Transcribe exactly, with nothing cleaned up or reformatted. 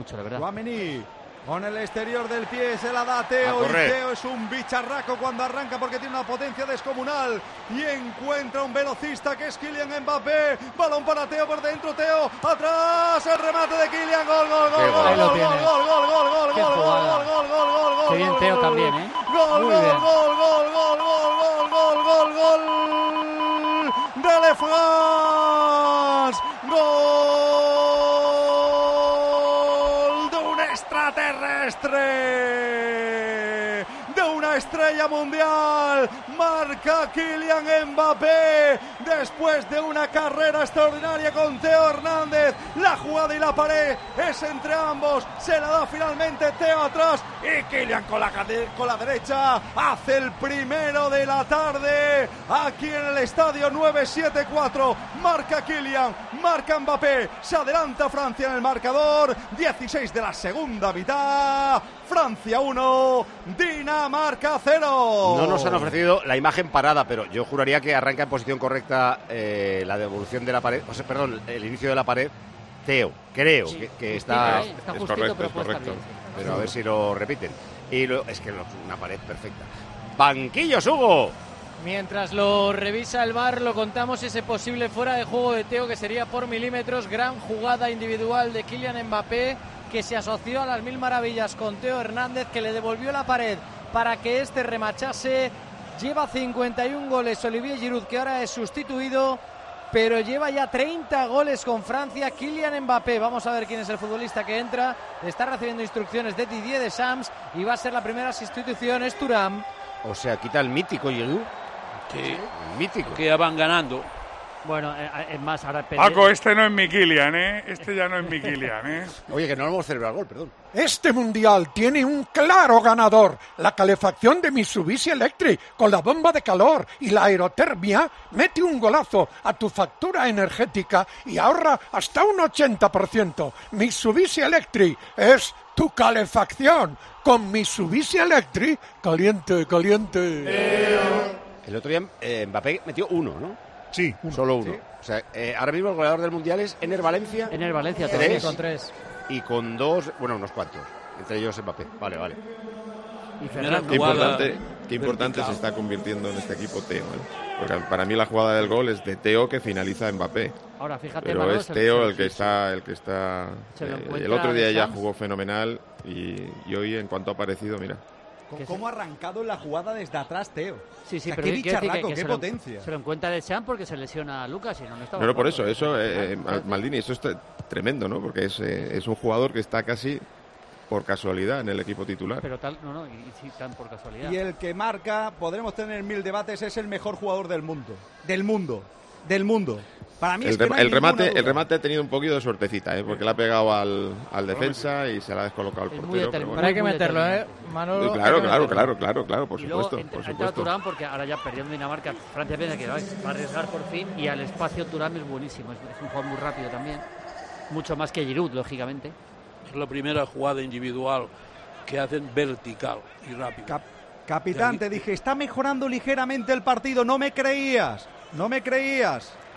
mucho, la verdad. Tchouaméni con el exterior del pie, se la da a Teo, y Teo es un bicharraco cuando arranca porque tiene una potencia descomunal y encuentra un velocista que es Kylian Mbappé. Balón para Teo por dentro, Teo atrás, el remate de Kylian, gol, gol, gol, gol, gol, gol, gol, gol, gol, gol, gol, gol, gol, gol, gol. Qué bien Teo también, ¿eh? Gol, gol, gol, gol, gol, gol, gol, gol, gol de Le France. Gol de un extraterrestre, de una estrella mundial. Marca Kylian Mbappé después de una carrera extraordinaria con Teo Hernández. La jugada y la pared es entre ambos, se la da finalmente Teo atrás y Kylian con la, con la derecha hace el primero de la tarde aquí en el estadio. Nueve siete cuatro, marca Kylian, marca Mbappé, se adelanta Francia en el marcador. Dieciséis de la segunda mitad, Francia uno, Dinamarca cero. No nos han ofrecido la imagen parada, pero yo juraría que arranca en posición correcta eh, la devolución de la pared, o sea, perdón, el inicio de la pared, Teo, creo sí, que, que está, ¿eh? Está es justito, correcto, pero es correcto, bien, pero a ver si lo repiten. Y lo, es que lo, una pared perfecta. Banquillos, Hugo. Mientras lo revisa el V A R, lo contamos, ese posible fuera de juego de Teo, que sería por milímetros. Gran jugada individual de Kylian Mbappé, que se asoció a las mil maravillas con Teo Hernández, que le devolvió la pared para que este remachase. Lleva cincuenta y un goles Olivier Giroud, que ahora es sustituido, pero lleva ya treinta goles con Francia. Kylian Mbappé, vamos a ver quién es el futbolista que entra. Está recibiendo instrucciones de Didier Deschamps y va a ser la primera sustitución, es Thuram. O sea, quita el mítico Giroud. Sí, el mítico. Que ya van ganando. Bueno, es más, ahora... Paco, este no es mi Kylian, ¿eh? Este ya no es mi Kylian, ¿eh? Oye, que no hemos celebrado el gol, perdón. Este mundial tiene un claro ganador. La calefacción de Mitsubishi Electric con la bomba de calor y la aerotermia mete un golazo a tu factura energética y ahorra hasta un ochenta por ciento. Mitsubishi Electric es tu calefacción. Con Mitsubishi Electric, caliente, caliente. El otro día eh, Mbappé metió uno, ¿no? Sí, uno. Solo uno. Sí. O sea, eh, ahora mismo el goleador del Mundial es Ener Valencia. Ener Valencia, tres, con tres. Y con dos, bueno, unos cuantos. Entre ellos Mbappé. Vale, vale. Y qué importante, qué importante se está convirtiendo en este equipo Teo, ¿eh? Porque para mí la jugada del gol es de Teo, que finaliza Mbappé. Ahora, fíjate, pero Manolo, es Teo el que está, el que está. Eh, el otro día ya jugó fenomenal y, y hoy, en cuanto ha aparecido, mira. ¿Cómo ha arrancado en la jugada desde atrás Teo? Sí, sí, o sea, pero qué que, bicharraco, que qué se potencia. Lo, se lo encuentra de Sean porque se lesiona a Lucas y no, no estaba. No, no, por eso, eso, eh, eh, Maldini, eso es tremendo, ¿no? Porque es, eh, es un jugador que está casi por casualidad en el equipo titular. Pero tal, no, no, y, y sí, tan por casualidad. Y el que marca, podremos tener mil debates, es el mejor jugador del mundo. Del mundo. Del mundo. Para mí el, es que no hay el remate duda. el remate ha tenido un poquito de suertecita, ¿eh? Porque le ha pegado al, al defensa y se la ha descolocado al portero. Pero, bueno. pero hay que meterlo, ¿eh? Manolo, claro, claro, claro, claro, claro, por y supuesto. Luego, por entra supuesto. Thuram porque ahora ya perdiendo Dinamarca, Francia piensa que va a arriesgar por fin y al espacio Thuram es buenísimo, es, es un jugador muy rápido también, mucho más que Giroud, lógicamente. Es la primera jugada individual que hacen vertical y rápido. Cap Capitán, te dije, está mejorando ligeramente el partido, no me creías, no me creías.